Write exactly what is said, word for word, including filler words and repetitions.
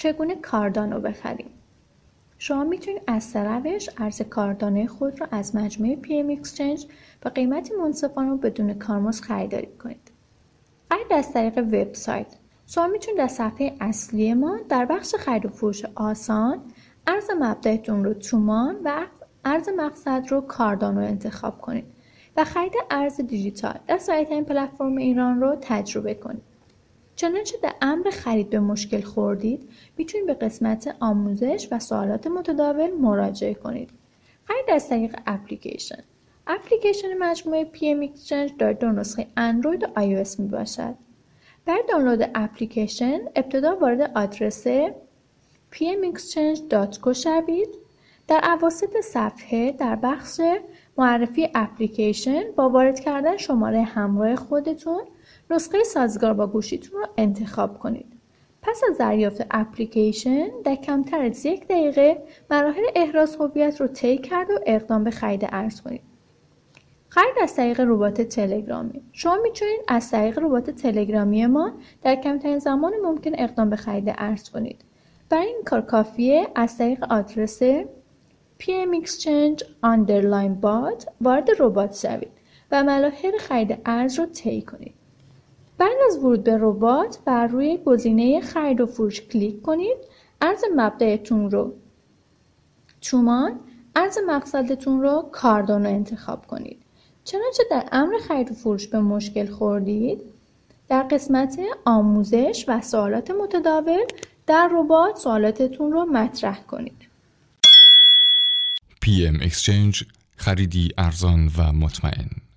چگونه کاردانو بخریم؟ شما میتونید از سه روش ارز کاردانه خود را از مجموعه پی ام اکسچنج به قیمتی منصفانه و بدون کارمزد خریداری کنید. خرید از طریق وبسایت. شما میتونید در صفحه اصلی ما در بخش خرید و فروش آسان ارز مبدأتون رو تومان و ارز مقصد رو کاردانو انتخاب کنید و خرید ارز دیجیتال در سایت‌های پلتفرم ایران رو تجربه کنید. چنانچه در امر خرید به مشکل خوردید، میتونید به قسمت آموزش و سوالات متداول مراجعه کنید. خرید از طریق اپلیکیشن. اپلیکیشن مجموعه پی ام اکسچنج در دو نسخه اندروید و آی او اس می باشد. برای دانلود اپلیکیشن، ابتدا وارد آدرس پی ام اکسچنج دات کو شوید. در اواسط صفحه در بخش معرفی اپلیکیشن با وارد کردن شماره همراه خودتون نسخه سازگار با گوشیتون رو انتخاب کنید. پس از دریافت اپلیکیشن در کمتر از یک دقیقه مراحل احراز هویت رو طی کرد و اقدام به خرید ارز کنید. خرید از طریق ربات تلگرامی. شما میتونید از طریق ربات تلگرامی ما در کمترین زمان ممکن اقدام به خرید ارز کنید. برای این کار کافیه از طریق آدرس پی ام اکسچنج آندرلاین بات وارد ربات شوید و مراحل خرید ارز رو طی کنید. بعد از ورود به ربات بر روی گزینه خرید و فروش کلیک کنید. ارز مبدأتون رو تومان، ارز مقصدتون رو کاردانو انتخاب کنید. چنانچه در امر خرید و فروش به مشکل خوردید، در قسمت آموزش و سوالات متداول در ربات سوالاتتون رو مطرح کنید. پی ام اکسچنج، خریدی ارزان و مطمئن.